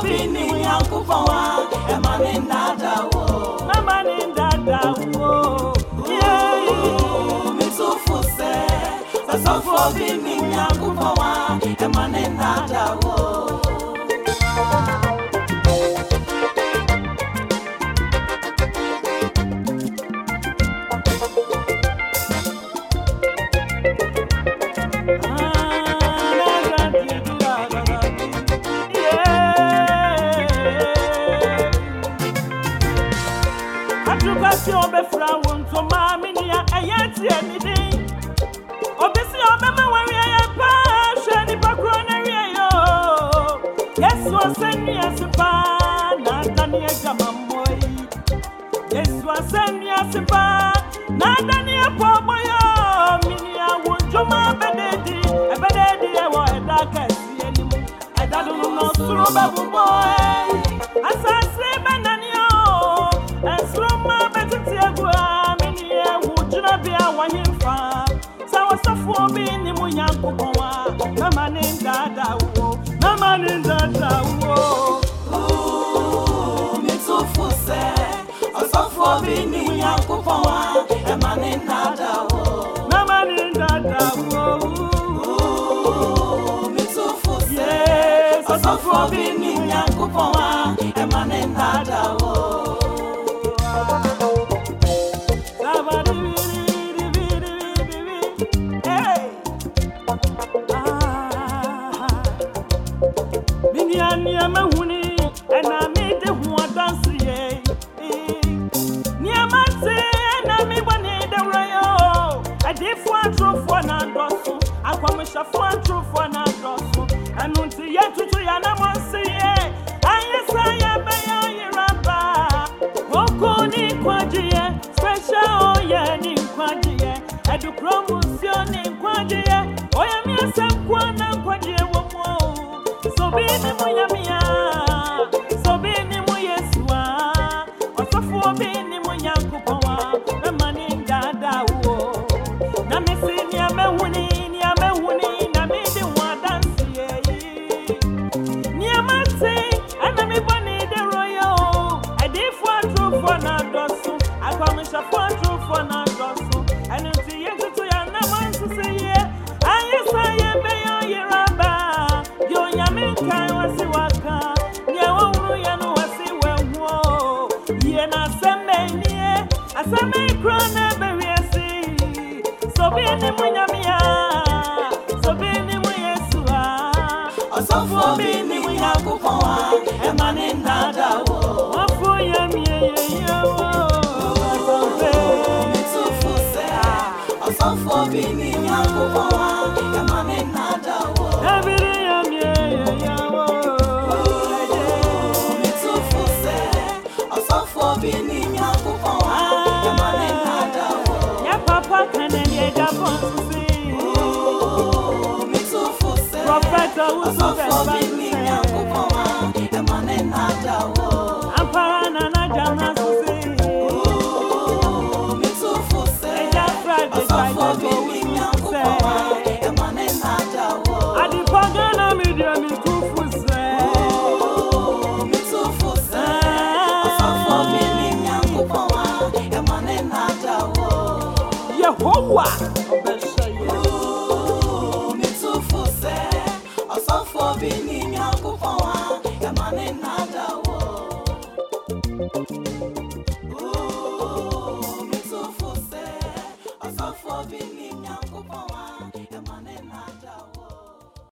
bini Yankupawa, Emaninda wo, Namaninda wo, yeah, Mitsufuse, Sasofo bini Yankupawa, Emaninda wo. Obe frawon to mami ni ayati anything. Obisi obema wari ayapa shani pakro na riyo. Yes was send yes pa na tani jamamoi. Yes was send yes pa na tani apomoyo mini awunjuma bededi e wo edaka si enimu edadu no suru babu boy asase benani o esru Bini Muyankupawa, Namaninda wo, Mitsufuse, Asafo Bini Muyankupawa, Namaninda wo, Mitsufuse, Asafo Bini Muyankupawa, Namaninda wo. Niama huni ena mi de huwa dansi ye. Niama se ena mi bani de rayo. Adi fwa tru fwa na dosu. Akwa mwisha fwa tru fwa na dosu. Anunti ye tutu ya na monsi ye. Aye sa ye beya yiraba. Woko ni kwaji ye. Special oye ni kwaji ye. Edu promotion ni kwaji ye. Oya mi asemkwa na kwaji ye womo. So bini muyamia, so bini muyeswa, osofo bini muyankupawa, Namaninda wo. Na misi ni amehuni, na midi wadansi ye. Ni amate, ana mi bani de royo, adi fwa tru fwa na dosu, akwamisha fwa tru fwa na dosu, anuti yetu tu ya na mansu se ye, ayesa ye beyo yiraba. Kai wasi waka, nye wuru yanu wasi wewo. Ye na seme niye, aseme ikrona beriesi. So bini munyamia, so bini muyesua. Osofo bini muyankupawa, Emaninda wo. Wafu yamiye yewo. Mitsufuse, Osofo bini muyankupawa, Emaninda wo. Bini Yankupawa, Emaninda wo. Ya papa kanenye japonsi. Mitsufuse, Prophet Usu